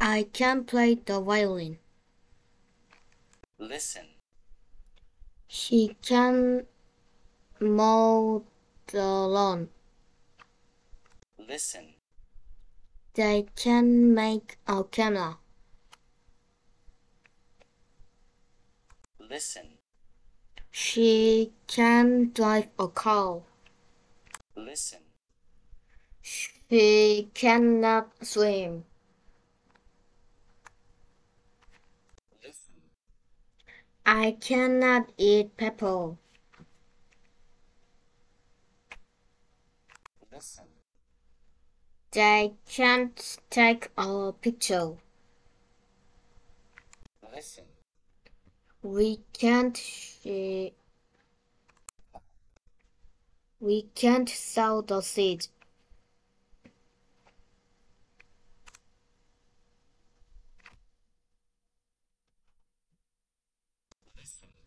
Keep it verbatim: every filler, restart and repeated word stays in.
I can play the violin. Listen. He can mow the lawn. Listen. They can make a camera. Listen. She can drive a car. Listen. She cannot swim. Listen. I cannot eat pepper. Listen. They can't take a picture. Listen. We can't she, we can't sow the seed. Listen.